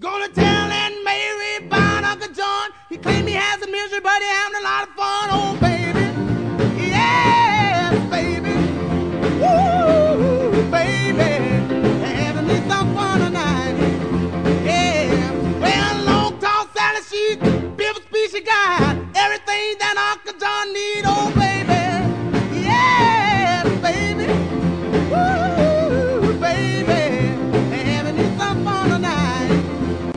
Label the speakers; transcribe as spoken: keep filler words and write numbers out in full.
Speaker 1: Gonna tell Aunt Mary about Uncle John. He claimed he has a misery, but he having a lot of fun. Oh,